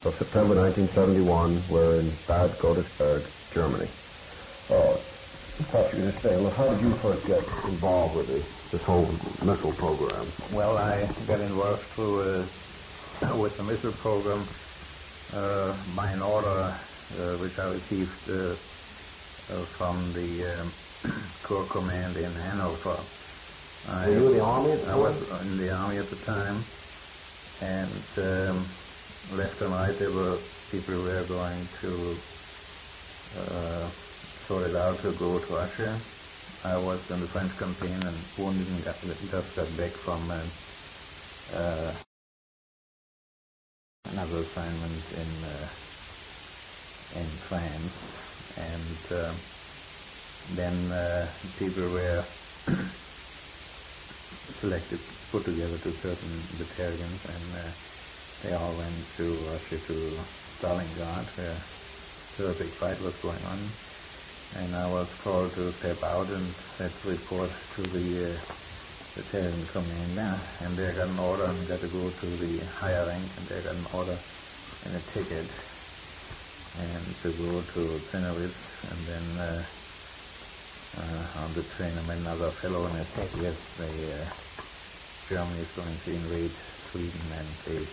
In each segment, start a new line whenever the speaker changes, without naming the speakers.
So September 1971, we're in Bad Godesberg, Germany. Perhaps you could explain, well, how did you first get involved with this whole missile program?
Well, I got involved through with the missile program by an order which I received from the Corps Command in Hanover.
Were you in the Army at the time?
I was in the Army at the time, and left and right there were people who were going to sort it out to go to Russia. I was in the French campaign and wounded and just got back from another assignment in France, and then people were selected, put together to certain battalions, and they all went to Russia, to Stalingrad, where a terrific fight was going on. And I was called to step out and had to report to the battalion commander. And they got an order and got to go to the higher rank, and they got an order and a ticket and to go to Zenowitz, and then on the train I met another fellow, and I said, yes, Germany is going to invade Sweden, and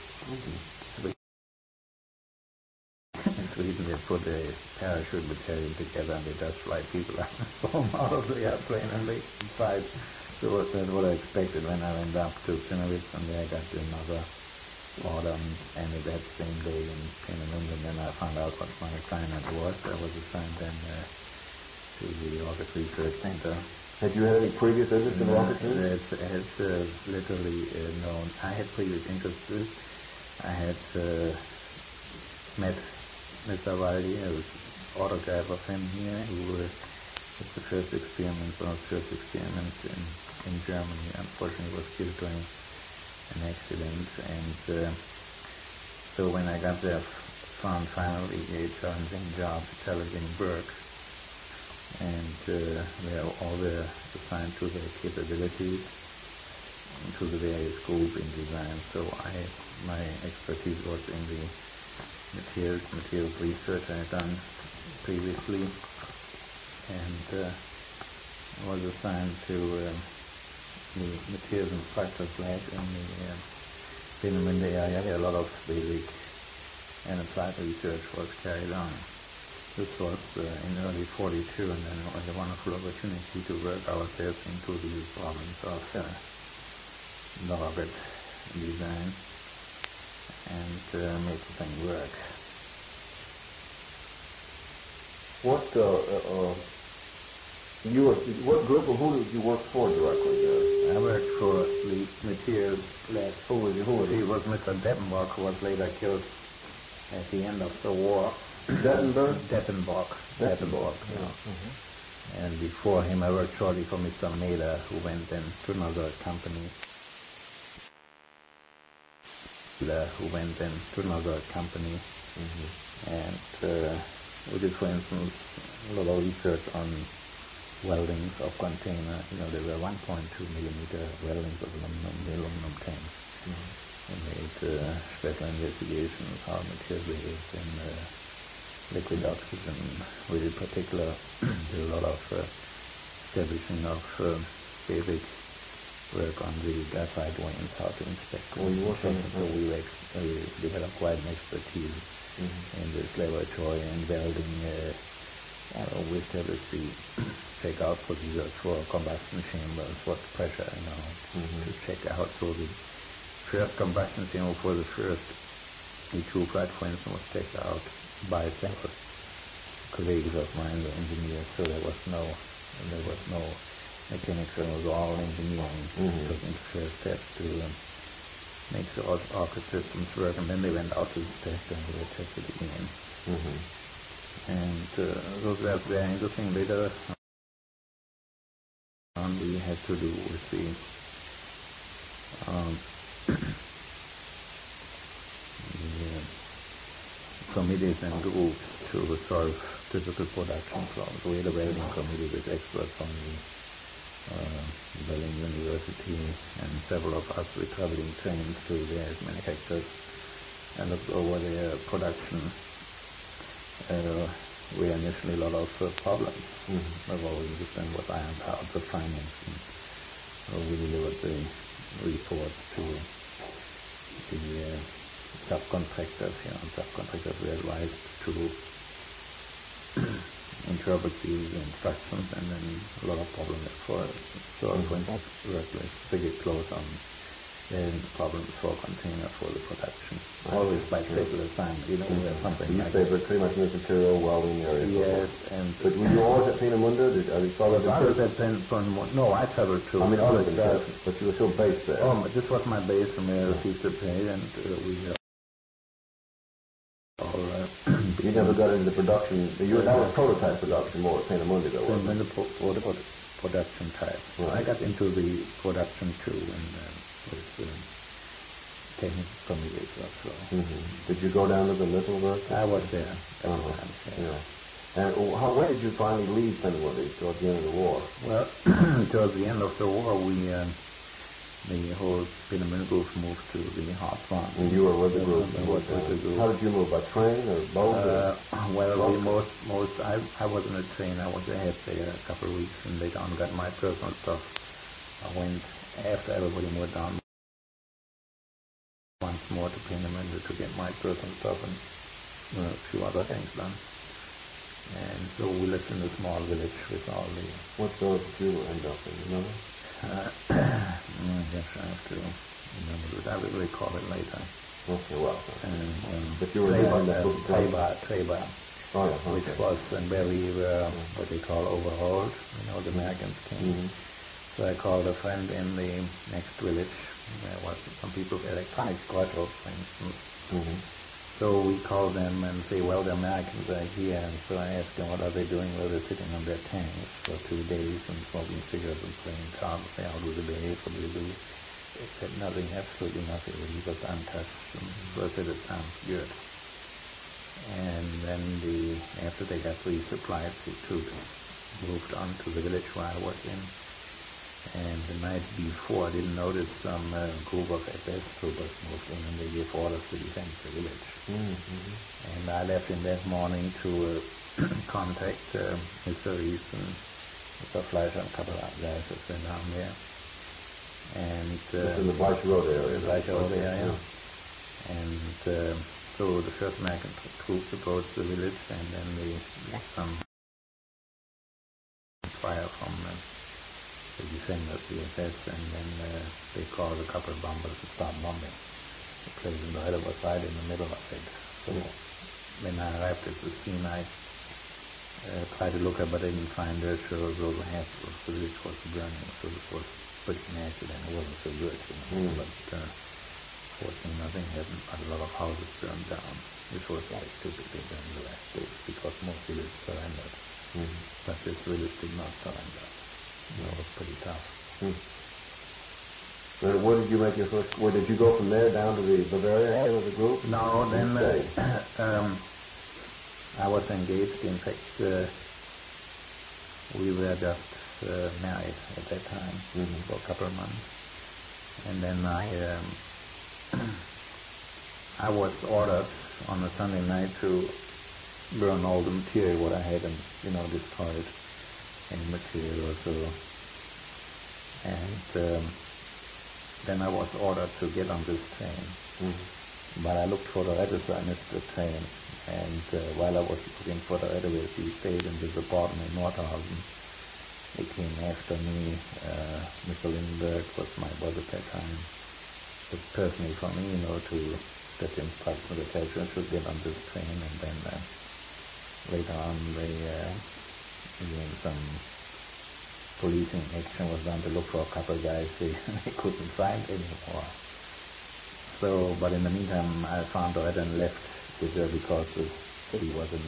Sweden, they put a parachute battalion together, and they just fly people out of the airplane and they fight. So that's what I expected when I went up to Zenowitz, and there I got another order, and that same day in England, and I found out what my assignment was. I was assigned then to the Rocket Research Center.
Had you had any previous interest in rocketry?
It's literally known. I had previous interests. I had met Mr. Waldi. I was autograph of him here, who did the first experiments, one of the first experiments in Germany. Unfortunately, was killed during an accident. And so when I got there, found finally a challenging job, challenging work. And all were assigned to their capabilities, to the various group in design. So my expertise was in the materials research I had done previously, and was assigned to the materials and structures lab in the Peenemünde area, where a lot of basic and applied research was carried on. This was in early 42, and then it was a wonderful opportunity to work ourselves into the problems of the rocket design and make the thing work.
What group or who did you work for directly there?
I worked for the materials lab. Who was he? He was Mr. Deppenbrock, who was later killed at the end of the war.
Deppenbrock?
Deppenbrock. Yeah. Mm-hmm. And before him, I worked shortly for Mr. Mehler, who went then to another company. Mm-hmm. And we did, for instance, a lot of research on weldings of container. There were 1.2 millimeter weldings of the aluminum tanks. Mm-hmm. We made special investigations how material behaves in liquid oxygen. We did did a lot of establishing of basic work on the graphite vanes, how to inspect.
So
we developed quite an expertise in this laboratory and welding. We established the check-out procedures for combustion chambers, what pressure, to check out. So the first combustion chamber for the first E2 flight, for instance, was checked out by several colleagues of mine, the engineers. So there was no mechanics, it was all engineering. Taking the first steps to make the rocket systems work, and then they went out to the test and they were tested again. And those were very interesting. Later on, we had to do with the committees and groups to solve difficult production problems. We had a welding committee with experts from the Berlin University, and several of us were traveling trains to various manufacturers I looked over their production. We had initially a lot of problems. I've always understand what ironed out the finance. And we delivered the report to the subcontractors. Subcontractors were advised to interpret these instructions, and then a lot of problems for it. So for instance, worked with Brigid Close on problems for container for the production. Always by special assignment, we have something
you
like
stay pretty much in the material welding area.
Yes,
but were you always at Peenemünde?
I was at Peenemünde. No, I traveled to.
I mean, other than that, but you were still based there.
Oh, but this was my base, and I received the pay, and we
you never got into the production. That was prototype production more at Peenemünde, though, wasn't it?
Production type. Right. I got into the production too, and was technical committee as well.
Did you go down to the Mittelwerk?
I was there at the time.
Yeah. And when did you finally leave Peenemünde towards the end of the war?
Well, towards the end of the war, the whole Peenemünde group moved to the hot front.
And you were with the group? How did you move, by train or boat?
I was in a train. I was ahead there a couple of weeks, and later on got my personal stuff. I went after everybody moved down once more to Peenemünde to get my personal stuff and a few other things done. And so we lived in a small village with all the...
What village did you end up in, remember?
I guess I have to remember it. I will recall it later.
Okay, well.
But you were in the Treba, which was where we were, what they call overhauled. The Americans came. So I called a friend in the next village. There was some people with electronic autos, for instance. So we called them and say, well, the Americans are here. And so I asked them, what are they doing? Well, they're sitting on their tanks for 2 days and smoking cigarettes and playing cards. Say, how do they behave? What do they do? They said nothing, absolutely nothing. He was untouched. And so I said, it sounds good. And then after they got resupplied, the troops moved on to the village where I was in. And the night before, I didn't notice some group of SS troopers moved in, and they gave orders to defend the village. And I left in that morning to contact Mr. Rees and Mr. Fleischer and a couple of guys that were down there. And
in the Fleischer Road area.
The Fleischer Road area. And so the first American troops approached the village, and then they got some fire from the defenders, the SS, and then they called a couple of bombers to start bombing. The place in the was right in the middle of it. So when I arrived at the scene, I tried to look up, but I didn't find her. So half of the village was burning, so it was pretty nasty, and it wasn't so good. But fortunately, nothing happened. But a lot of houses burned down, which was like typically done in the last days, because most villages surrendered. But this village did not surrender. It was pretty tough.
Where did you make your first? Where did you go from there down to the Bavaria area of the group?
No, then I was engaged. In fact, we were just married at that time for a couple of months, and then I was ordered on a Sunday night to burn all the material what I had and destroyed any material or so. And then I was ordered to get on this train. But I looked for the register, I missed the train. And while I was looking for the register, we stayed in this apartment in Nordhausen. They came after me. Mr. Lindenberg was my boss at that time. But personally for me, to get the instructions of the teacher should get on this train. And then later on, some policing action was done to look for a couple of guys they couldn't find anymore. So, but in the meantime, I found out and left with her because the city wasn't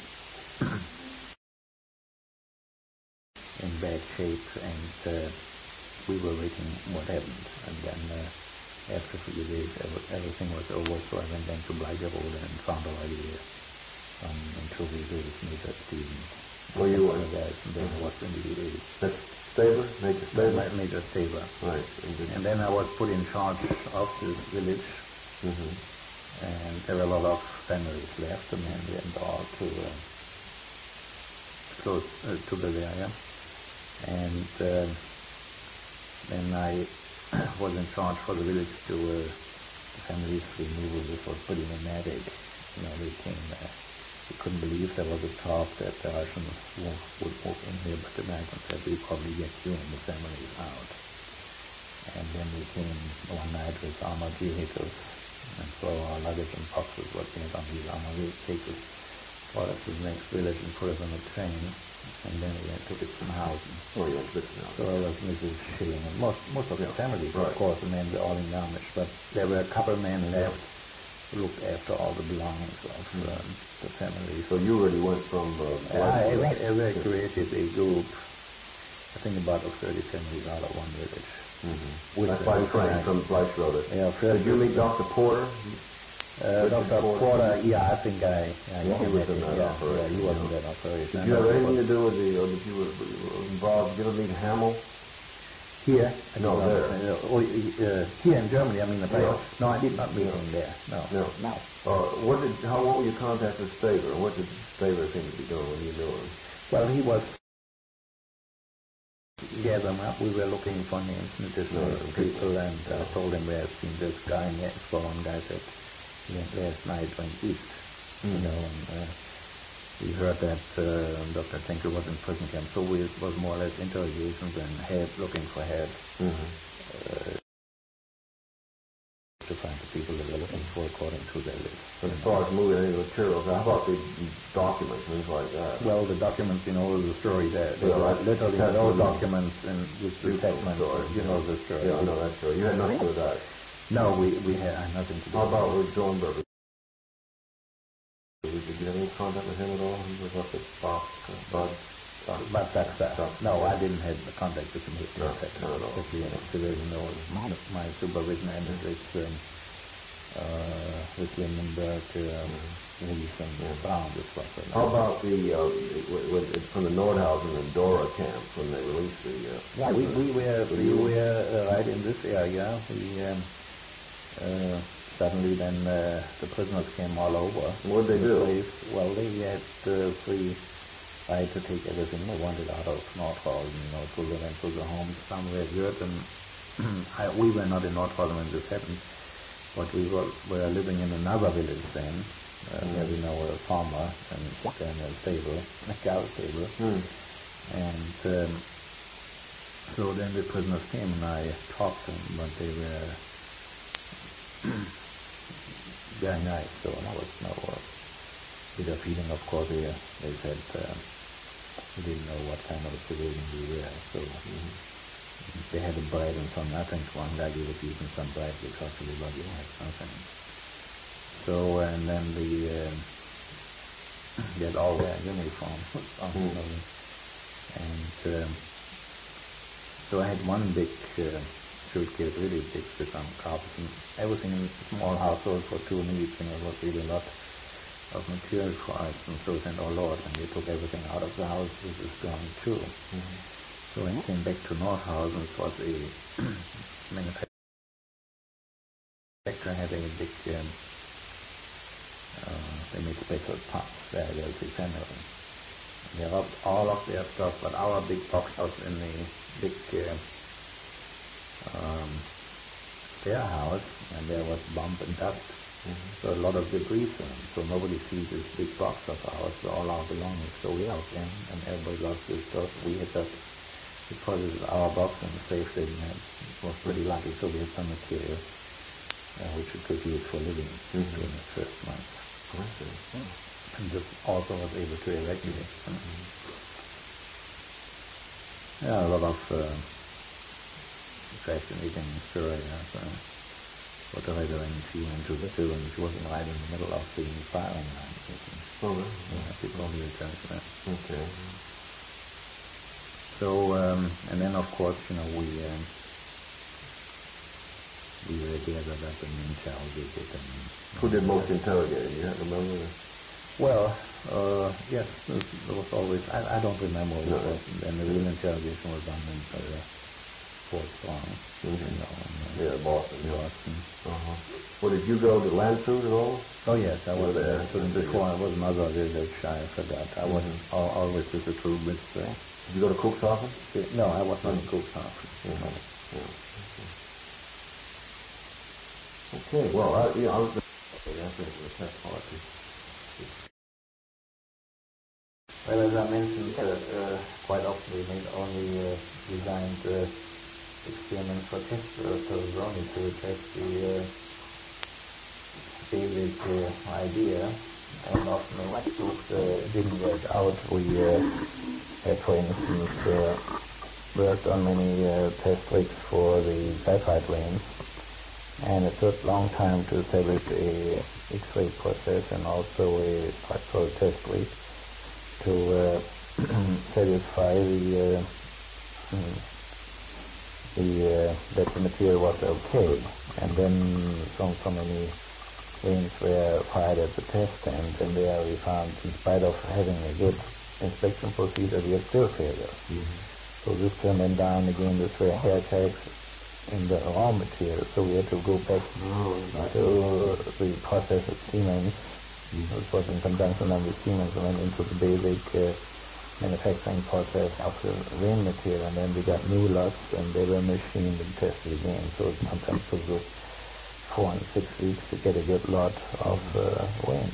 in bad shape, and we were waiting what happened. And then after a few days, everything was over, so I went then to Bleicherode and found already interview with Major Stevens.
Where you were?
Guys, and then I was in the UAE.
That's Staver? Major Staver?
Major Staver.
Right.
And then I was put in charge of this village. And there were a lot of families left, and then we went all to close to Bavaria. And then I was in charge for the village to the families removal. This was pretty nomadic. They came there. We couldn't believe there was a talk that the Russians would move in here, but the Americans said, "We probably get you and the families out." And then we came one night with armored vehicles and throw our luggage and boxes, what we had on these armored vehicles, brought us to the next village and put us on a train. And then we went to Witzenhausen.
Oh, yeah, Witzenhausen.
So I was Mrs. Schilling, and most of the families,
right.
Of course, the men were all in Garmisch, but there were a couple of men left who looked after all the belongings of the family.
So you really went from...
I evacuated a group, I think about 30 families out of one village.
Mm-hmm. That's by train from Fleischroder.
Yeah,
did you meet Dr. Porter?
Dr. Porter, yeah, I think
he was in that operation.
Yeah, he was in that operation.
Did you have anything to do with or did you were involved, did you ever meet Hamel?
Here?
No, there.
Here in Germany, I mean,
yeah.
No, I did not meet him there, no.
What were your contacts with Staver? What did Staver seem to be doing when you knew him?
Well, he was gathering up. We were looking for names and additional people, and I told him we had seen this guy, and so one guy said, last night went east, and we heard that Dr. Tinker was in prison camp, so it was more or less interrogations and looking for help to find the people that were looking for according to their list.
As far as moving any materials, how about the documents, things like that?
Well, the documents, the story there. Literally, those documents and with the attachments, the story.
Yeah, I know that story. You had nothing to do with that.
No, we had nothing to do with that.
How about with Zornberg? Did you have any contact with him at all? He was up at Bud.
But that's that. No, I didn't have the contact with him.
Not at all.
My supervision ended with Lindenberg, Weiss, and Brown.
How about from the Nordhausen and Dora camps when they released the...
Yeah, we were right in this area. Suddenly then the prisoners came all over.
What did they do?
Well, they had free right to take everything they wanted out of Nordhausen, to live into the homes. Some were good, and we were not in Nordhausen when this happened, but we were living in another village then, where we know a farmer and a stable, a cow stable. And so then the prisoners came and I talked to them, but they were very nice, so there was no bitter feeling. Of course, they said we didn't know what kind of a civilian we were, so they had a bread and some nothing. One guy gave us even some bread because everybody had something. So, and then they had all their uniforms on, and so I had one big suitcase, really big, with some carpets and everything in a small household for 2 needs, it was really a lot of material for us, and so we said, "Oh Lord," and they took everything out of the house. This is gone too. So when I came back to Nordhausen, it was a manufacturer having a big, they made special pumps where there's a family. They robbed all of their stuff, but our big box was in the big warehouse, and there was bump and dust. So a lot of debris, so nobody sees this big box of ours, so all our belongings. So we out there, and everybody lost their stuff. We had just, because it's our box and the safe didn't have, it was pretty lucky, so we had some material which we could use for living during the first month. And just also was able to evacuate. Yeah, a lot of fascinating story. Whatever when she went to the children, she wasn't right in the middle of the firing line.
Oh, really?
Yeah, she told me that.
Okay.
So, and then of course, we were gathered up and interrogated.
Who did most interrogating? You remember?
Well, yes, there was always, I don't remember what it was, and the real interrogation was done in sports bar,
Yeah, Boston.
in Boston.
Well, did you go to Landshut at all?
Oh yes, I was
there.
there. Before I was another village, I forgot. I was always with the true bits there.
Did you go to Cuxhaven?
No, I was not in Cuxhaven.
Okay, well, I was after the test party.
Well, as I mentioned, quite often we made only designed experiments for test purposes only to test the basic idea, and often the wax group didn't work out. We had, for instance, worked on many test rigs for the graphite lanes, and it took a long time to establish a X-ray process and also a structural test rig to satisfy that the material was okay. And then so many lanes were fired at the test stand, and there we found, in spite of having a good inspection procedure, we had still failures. So this turned them down again. This were hair tags in the raw material, so we had to go back to the process of Siemens. This was in conjunction with Siemens, and went into the basic manufacturing process of the rain material, and then we got new lots, and they were machined and tested again. So it sometimes took 4 and 6 weeks to get a good lot of rain.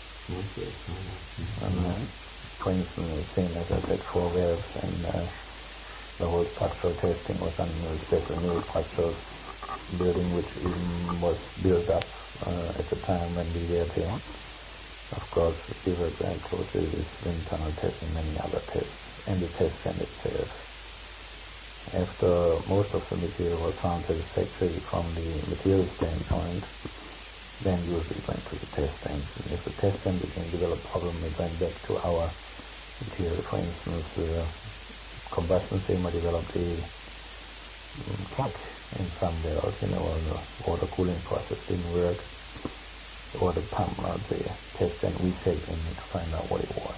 And for instance, the same as I said, 4 valves, and the whole structural testing was done in a special new structural building, which even was built up at the time when we were there. Of course, we were very close to this wind tunnel test and many other tests, and the test stand itself. After most of the material was found satisfactory from the material standpoint, then usually went to the test stand. And if the test stand became develop problem, it went back to our material. For instance, combustion chamber developed a crack in some valves, or the water cooling process didn't work, or the pump, or the test stand we checked in to find out what it was.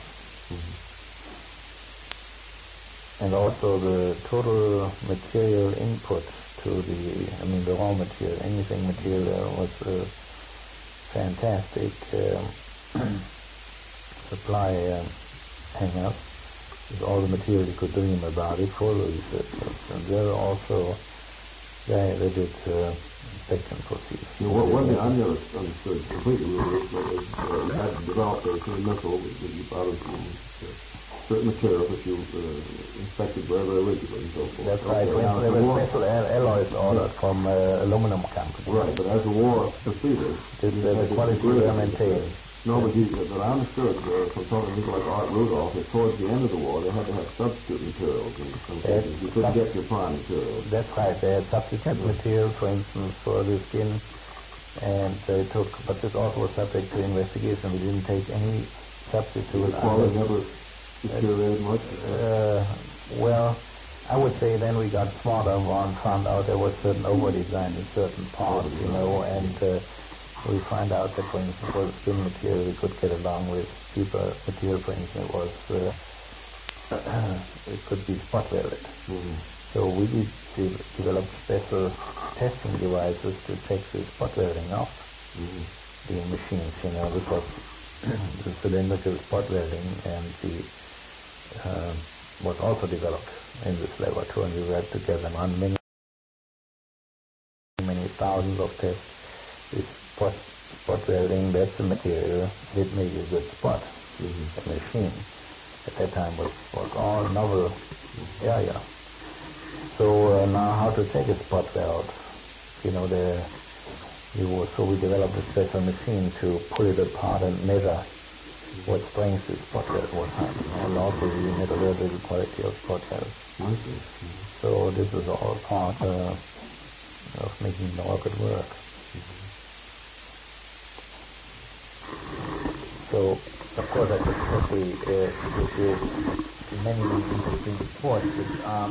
And also the total material input to the raw material, anything material was a fantastic supply hang-up with all the material you could dream about it for the researchers. And there are also very rigid inspection procedures.
One thing I never understood completely was you had developed a kind of missile that you brought certain materials that you inspected very, very rigidly and so forth.
That's right. There were special alloys ordered from aluminum companies.
Right, but as the war proceeded,
the quality were maintained.
No, but I understood from talking to people like Art Rudolph that towards the end of the war they had to have substitute materials in some cases. You couldn't get your prime materials.
That's right. They had substitute material, for instance, for the skin, and they took, but this also was subject to investigation. We didn't take any substitute.
The quality never deteriorated much?
Well, I would say then we got smarter and found out there was certain over-design in certain parts, and we find out that, for instance, for the skin material we could get along with. Cheaper material, for instance, was it could be spot welded. So we develop special testing devices to check the spot welding off the machines. This was the cylindrical spot welding, and the was also developed in this laboratory, and we worked together on many thousands of tests. This spot welding, that's the material that made a good spot. The machine at that time was all novel area. So now how to take a spot weld? So we developed a special machine to pull it apart and measure what strength the spot weld was having, and also we metallurgical the quality of spot weld. So this is all part of making the rocket work. So, of course, I could especially with many interesting sports which are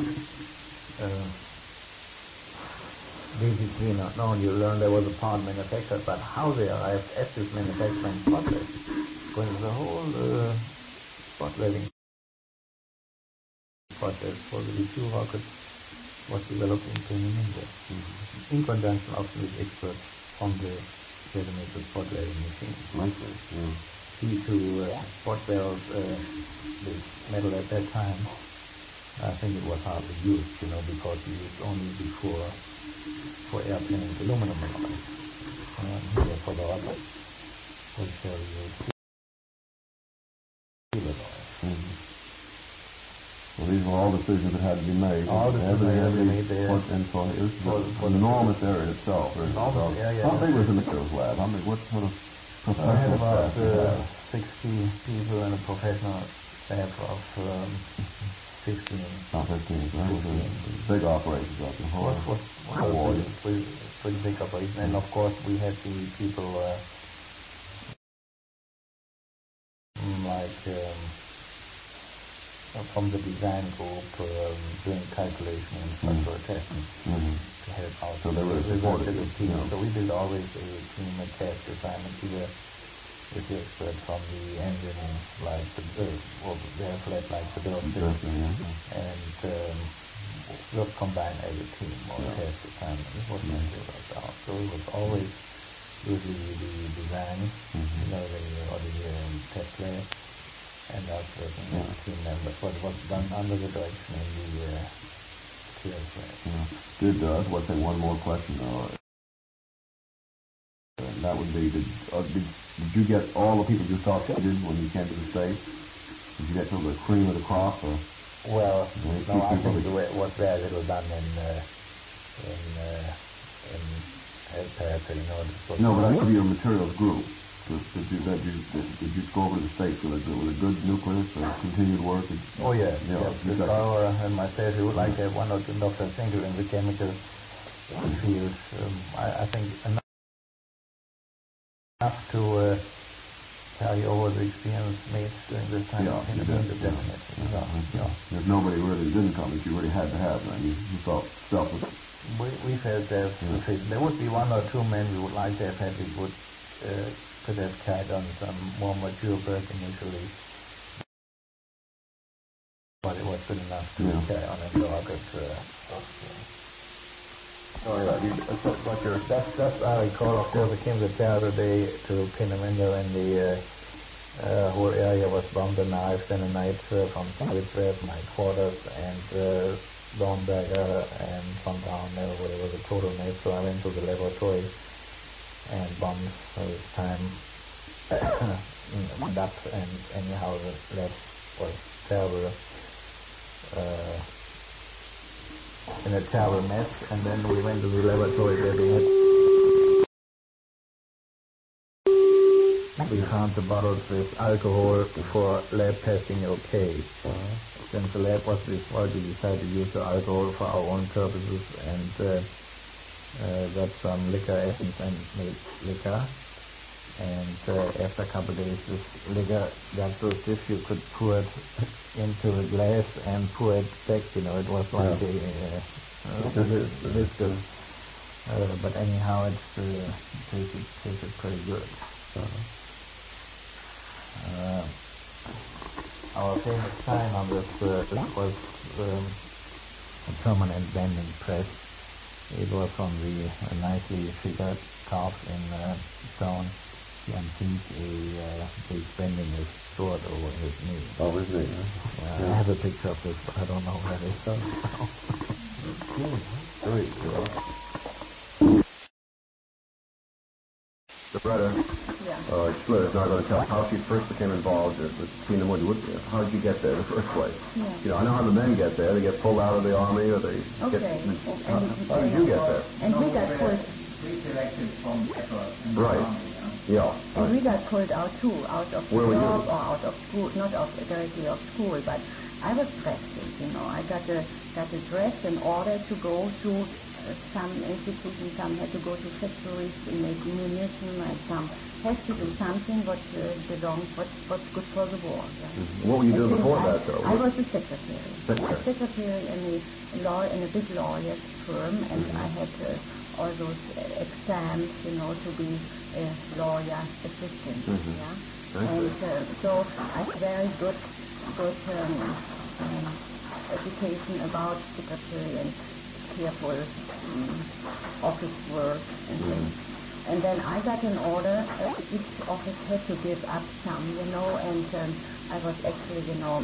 basically not known. You learn there was a part manufactured, but how they arrived at this manufacturing process, when the whole spot welding process for the V2 rockets was developed in Peenemünde, in conjunction often with experts on the Vietnamese spot welding machine. See, to spot weld this metal at that time, I think it was hardly used, because we used only before for airplanes aluminum alloy. Here for the rubber, we'll show you steel alloy.
Well, these were all decisions that had to be made.
All decisions had to be made there.
And so it was an enormous area itself.
Enormous area.
How big was the materials lab? What sort of
I had
professional
about
staff?
60 people and a professional staff of 15.
About 15. So that was a big operation throughout the whole war.
Pretty big operation. And of course we had the people from the design group doing calculation and structural testing to help out.
So they were supported.
Team. So we did always a team task assignment here with the experts from the engine, like the airflat, like the bill of system, and we'll combine as a team or task assignment. It was not worked out. So it was always usually the design, or the test lab, and us working as team members. What was done under the direction in the TS lab.
Let's say one more question though. That would be, did you get all the people you thought you did when you came to the States? Did you get sort of the cream of the crop? Or
well, no, I think the way it was very little done in
No, but I of your materials group. Did you go over to the States with a good nucleus or continued work?
Oh, yeah. Our and myself, we would like to have one or two doctors thinking in the chemical field. I think enough to carry over the experience made during this time.
Definitely. There's nobody really didn't come that you really had to have, and you felt selfless.
We felt that there would be one or two men we would like to have had. We would could have carried on some more mature work initially, but it was good enough to carry on in the August. That's I recall. Of course, it came the Saturday to Peenemünde when the whole area was bombed and knifed in the night from Salzburg, my quarters, and Dornberger and from down there where there was a total mess. So I went to the laboratory and bombs this time went up, and anyhow the lab was terrible. In a terrible mess, and then we went to the laboratory where we found the bottles with alcohol for lab testing okay. Since the lab was destroyed, we decided to use the alcohol for our own purposes and got some liquor essence and made liquor. And after a couple of days, this liquor got so stiff you could pour it into a glass and pour it back. It was like a viscous. But anyhow, it tasted pretty good. Our famous sign on this was a permanent bending press. It was from the nicely figured carved in stone. The antique, his bending is sword over his knee.
Oh, is it?
I have a picture of this, but I don't know where it is.
Great. The brother, Schlitter is not going to tell how she first became involved with Peenemünde. How did you get there in the first place? I know how the men get there. They get pulled out of the army, or they get... How did you get there?
And we got pulled...
Redirected from the
Right.
army,
Yeah.
And we got pulled out too, out of the
Where were you?
job or out of school, not directly of school, but I was practicing, I got a dress in order to go to some institutions. Some had to go to factories to make munition, and some had to do something what belongs, what's good for the war. Yeah.
Mm-hmm. What were you doing before that, though?
I was a secretary. Secretary in a big lawyer's firm, and I had all those exams, to be a lawyer assistant.
Mm-hmm.
Yeah. And so I had very good education about secretary and careful office work and things. And then I got an order. Each office had to give up some, and I was actually,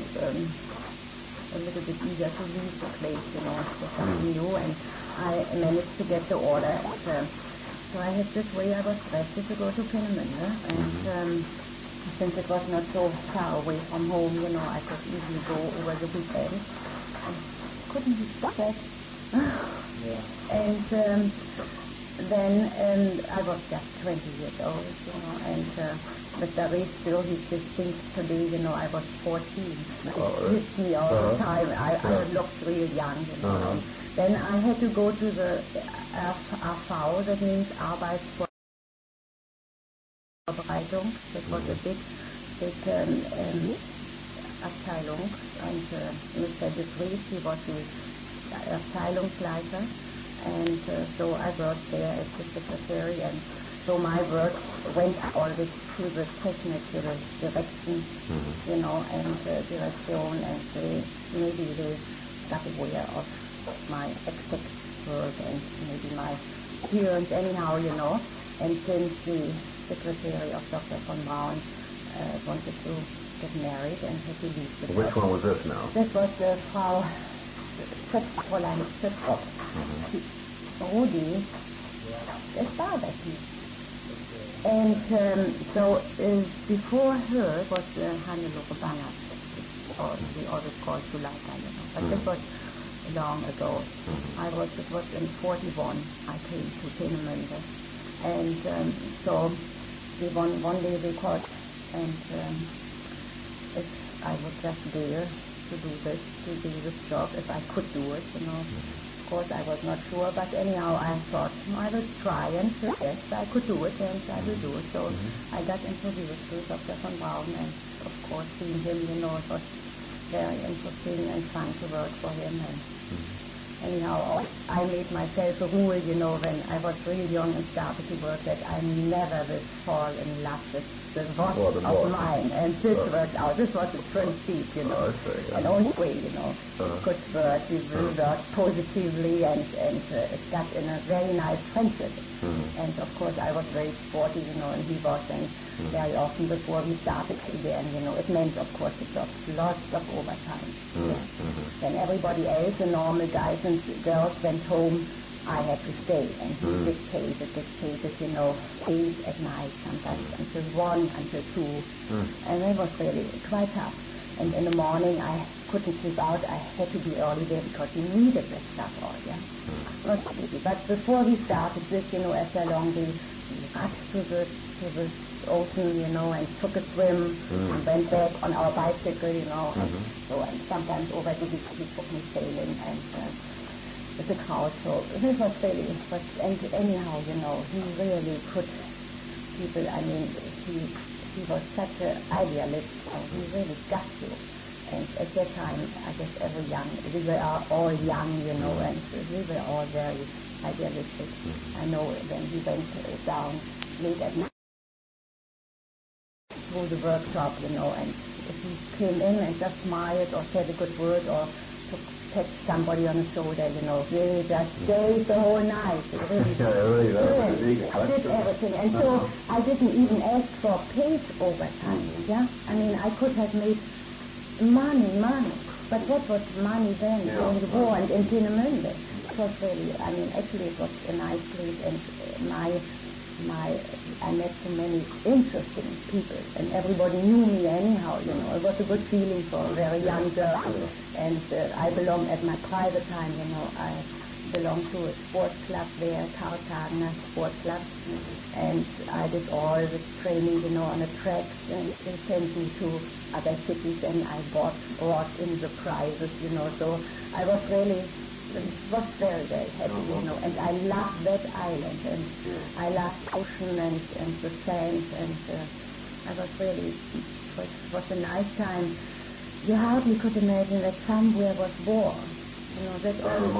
a little bit eager to leave the place, for something new, and I managed to get the order. So I had this way I was ready to go to Peenemünde, and since it was not so far away from home, I could easily go over the weekend. Couldn't be that. And then I was just 20 years old, and Mr. Reed still, he just thinks today, I was 14. It hits me all the time. I looked real young, Then I had to go to the AV, that means Arbeitsvorbereitung. That was a big Abteilung, and Mr. de Vries, he was the Abteilungsleiter, and so I worked there as the secretary, and so my work went always through the technical direction, and direction, and maybe they got aware of my exact work and maybe my appearance anyhow, and since the secretary of Dr. von Braun wanted to get married and had to leave the
Which one was this now?
That was Frau Fräulein Schöpfrock. Rudi, das war das nicht. And so before her was Hannelore Bannert, or we always called Zuleika, but this was long ago. It was in 41 I came to Peenemünde, and so we one day we called, and if I would just dare to do this job, if I could do it, Of course, I was not sure, but anyhow, I thought I would try, and yes, I could do it, and I will do it. So I got introduced to Dr. von Braun, and of course, seeing him, it was very interesting and fun to work for him. And anyhow, I made myself a rule, when I was really young and started to work, that I never will fall in love with the boss of mine. And this worked out. This was the principle, and always, good work. We will work positively, and it got in a very nice friendship. And of course, I was very sporty, and he was, and very often before we started again, it meant, of course, it was lots of overtime. Then everybody else, the normal guys and girls went home, I had to stay, and he dictated, 8 at night, sometimes until 1, until 2, and it was really quite tough. And in the morning, I couldn't sleep out, I had to be early there because he needed that stuff all, Not easy. But before we started this, after a long day, we rushed to the ocean, and took a swim, and went back on our bicycle, and so, and sometimes over the week he took me sailing, and with the crowd. So this was really, and anyhow, he really put people, he was such an idealist, he really got you. And at that time, I guess we were all young, and we were all very idealistic. I know when he went down late at night through the workshop, and if he came in and just smiled or said a good word or pat somebody on the shoulder, he just stayed the whole night. Really, I did everything. And so I didn't even ask for paid overtime, I could have made money. But what was money then during the war and in Peenemünde? It was really, actually it was a nice place, and I met so many interesting people, and everybody knew me anyhow, It was a good feeling for a very young girl, and I belonged at my private time, I belonged to a sports club there, Karl Tagener Sports Club, and I did all the training, on the tracks, and they sent me to other cities, and I brought in the prizes, so I was really very, very happy, and I loved that island, and I loved ocean and the sand, and I was really, it was a nice time. You hardly could imagine that somewhere was war, that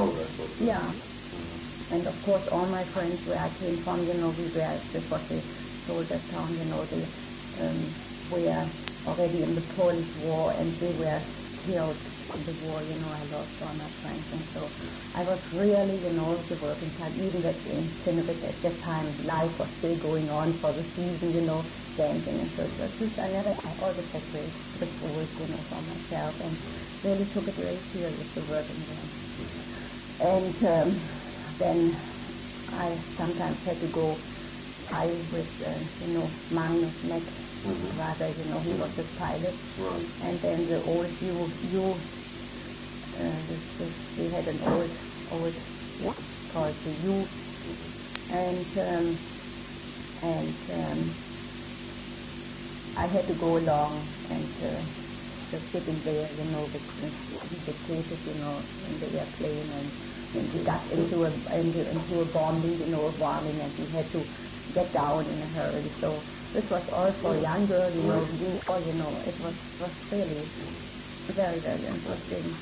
and of course all my friends where I came from, this was the soldiers town, they were already in the Polish War, and they were killed in the war, I lost all my friends, and so I was really, the working time, even that in Tenerife at that time, life was still going on for the season, dancing and so forth. I always had the schools, for myself, and really took it very serious, the working there. And then I sometimes had to go with, Magnus Mack, rather, he was the pilot.
Right.
And then the old we had an old called the U, and I had to go along and just sitting there, with the cases, in the airplane, and we got into a bombing, a bombing, and we had to get down in a hurry. So this was all for a young girl, it was really very, very interesting.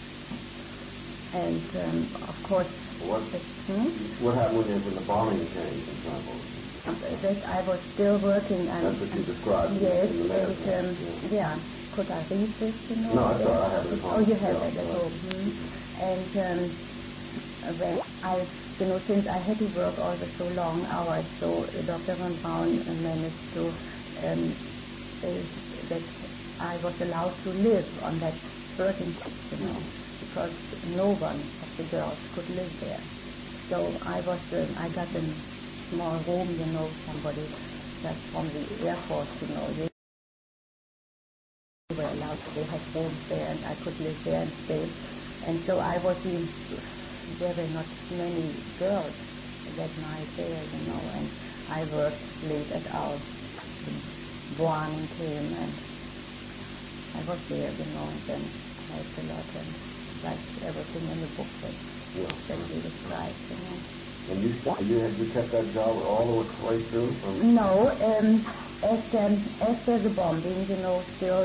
And of course,
what happened when the bombing came, for example?
I was still working.
That's what you described.
Yes, and could I read this?
No, I thought I have it.
Oh, you have it at home. And when I, since I had to work always so long hours, so Dr. von Braun managed to say that I was allowed to live on that working, because no one of the girls could live there. So I got a small room, somebody just from the Air Force, they were allowed to, they had rooms there, and I could live there and stay. And so there were not many girls that night there, and I worked late at hours. Morning came, and I was there, and then helped a lot, and like everything in the book that you described,
And you kept that job all the way through?
No, after the bombing, still,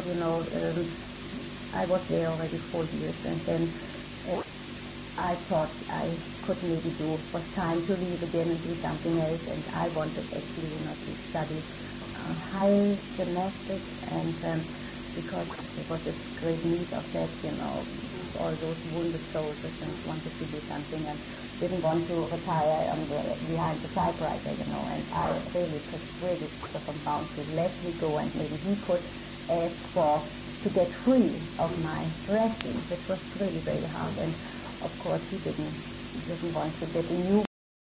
I was there already 4 years, and then I thought I could maybe it was time to leave again and do something else, and I wanted actually to study high gymnastics, and because there was a great need of that, all those wounded soldiers, and wanted to do something, and didn't want to retire behind the typewriter, and I really persuaded Dr. von Braun to let me go, and maybe he could ask to get free of my dressing, which was really very hard, and of course he didn't want to get a new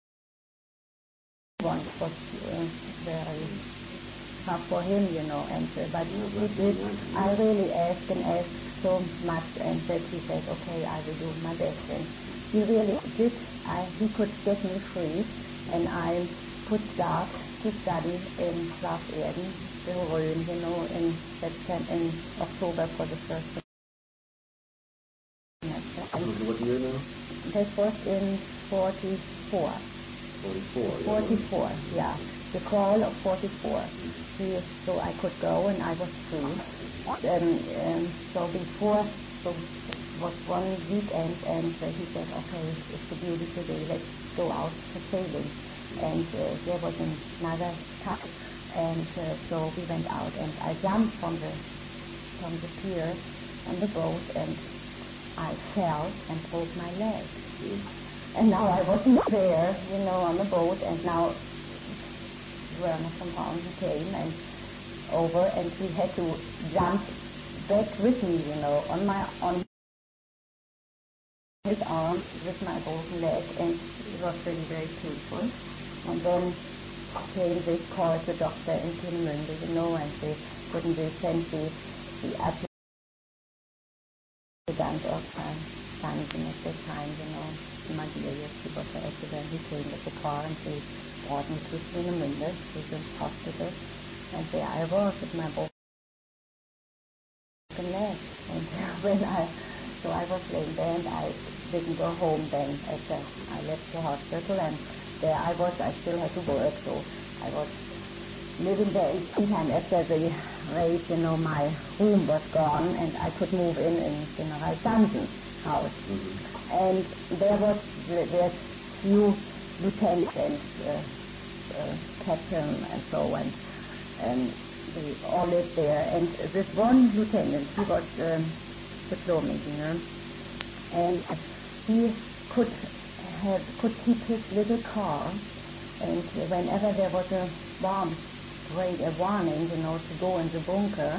one. It was very tough for him, and but he did. I really asked so much, and he said, okay, I will do my best, and he really did. He could get me free, and I could start to study in South Erden, the Rhön, in October for the first semester.
What year now?
That was in 44. 44, yeah. The fall of 44. So I could go, and I was free. So before, was one weekend, and he said, okay, it's a beautiful day, let's go out for sailing. And there was another cup, and so we went out, and I jumped from the pier on the boat, and I fell and broke my leg. And now I wasn't there, on the boat, and now Werner von Braun came and over, and he had to jump back with me, on his arm with my broken leg, and it was really very painful. And then came they called the doctor in Peenemünde, and they couldn't send the applicant of Sanzen at that time, Matthias, he was the accident. He came with the car, and they brought me to Peenemünde, to the hospital, and there I was with my broken leg. And so I was laying there, and I didn't go home then after I left the hospital, and there I still had to work, so I was living there in time after the raid, my room was gone, and I could move in General Sanzen's house. Mm-hmm. And there few lieutenants and captain and so on, and they all lived there, and this one lieutenant, he was diploming, and he could keep his little car, and whenever there was a bomb raid, a warning, to go in the bunker,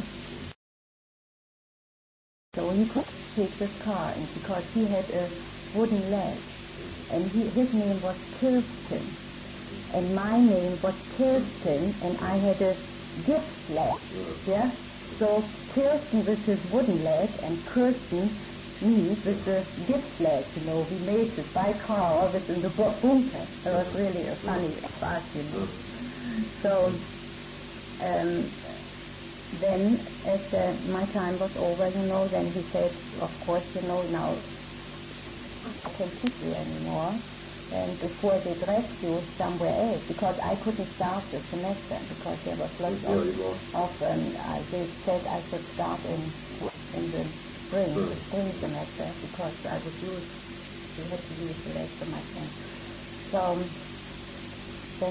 so he could take this car, and because he had a wooden leg, and his name was Kirsten, and my name was Kirsten, and I had a gift leg, yeah? So Kirsten with his wooden leg, and Kirsten, me, with the gift leg, we made this by car, all this in the bunker. It was really a funny part, So, then, as my time was over, then he said, of course, now I can't keep you anymore, and before they dressed you somewhere else, because I couldn't start the semester, because there was lots of they said I should start in the spring semester, because I was we had to use the rest of my time. So, then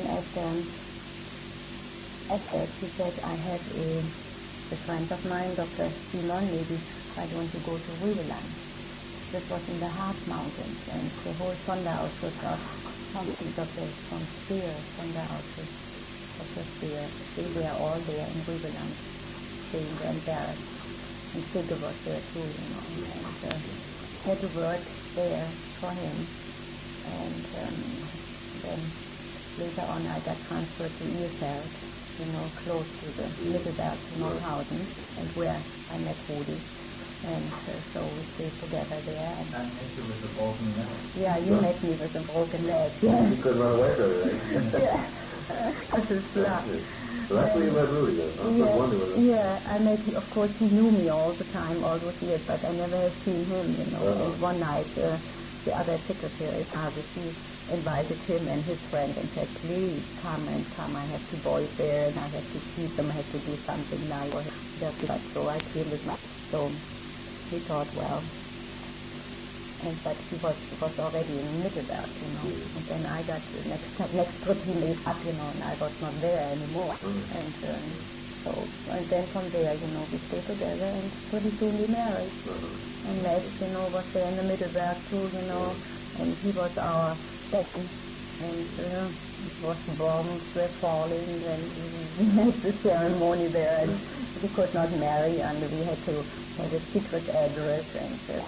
after he said, I have a friend of mine, Dr. Simon, maybe I want to go to Rübeland. This was in the Harz Mountains, and the whole Sonderausschuss of from Speer, Sonderausschuss of the Speer, they were all there in Rübeland, staying there in Barracks. And Sigge was there too, and had to work there for him. And then later on I got transferred to Ilfeld, close to the Mittelberg, Nordhausen, and where I met Rudi. And so we stayed together there. And
I met you with a broken leg.
Yeah, you met me with a broken leg. Yeah.
You couldn't run away from it,
Yeah. This is luck.
So that's where you met Rudy, then.
I met him. Of course, he knew me all the time, all those years, but I never had seen him, And one night, the other secretary, she invited him and his friend and said, please come. I have two boys there, and I have to keep them, I have to do something nice. So I came with my... So he thought, well... but he was already in Mittelberg, And then I got the next trip he made up, and I was not there anymore. And and then from there, we stayed together, and pretty soon we married. And Max, was there in the Mittelberg too, and he was our second. And it was bombs were falling, and we had the ceremony there, and we could not marry, and we had to have a secret address, and it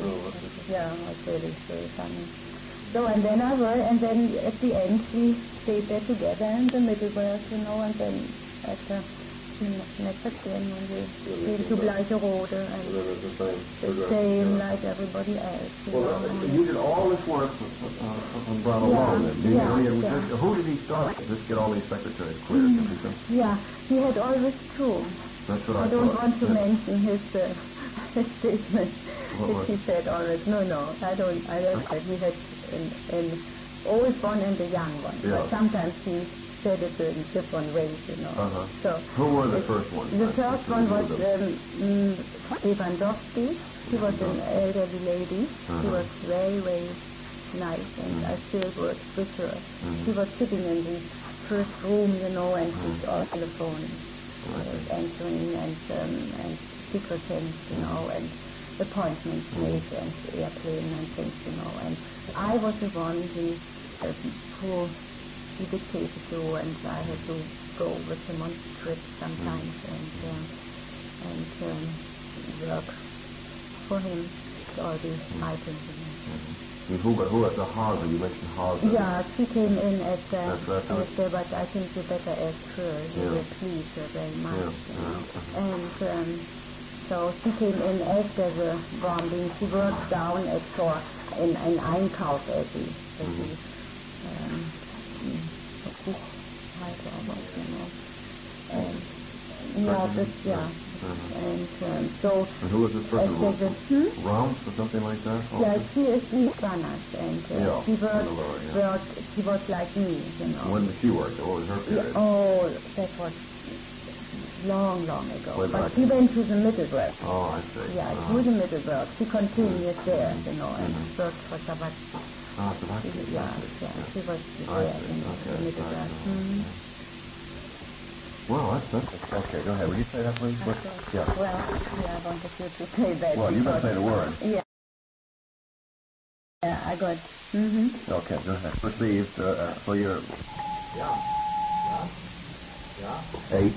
was really funny. So, and then and then at the end we stayed there together in the Mittelberg, and then after next again when we came to Bleicherode, and the same like everybody else.
You did all this work from Bravo Long, then. Who did he start to just get all these secretaries cleared?
Yeah, he had always two.
That's what
I don't want to mention his statement. He said always, no, I don't. He had an old one and a young one. Yeah. But sometimes he said it in different ways, So
who were the first ones?
The first one was Lewandowski. He was an elderly lady. She was very, very nice, and I still worked with her. She was sitting in the first room, and she's on the phone, answering and secret things, and appointments made and airplane and things, And I was the one who he dictated to, and I had to go with him on trips sometimes and work for him all these items.
Who was the Harvard? You mentioned Harvard.
Yeah, she came in as but I think you better ask her. You will please her very much. And so she came in after the bombing. She worked down in Einkauf as he And so...
And who was this person? Rounds or something like that?
Yeah, she is Spanish, and she was like me,
When did she work? What was her period?
That was long ago. But she went to the Mittelberg.
Oh, I see.
Yeah, to the Mittelberg. She continued there, and worked for Sabatsky. Sabatsky. Yeah, she was there in the Mittelberg.
Wow, that's okay. Go ahead. Would you say that, please?
Yeah. Well, I wanted you to say that.
Well, you can say the word.
Yeah. Yeah, I got. Mm-hmm.
Okay, go ahead. Received for your. Yeah. 8.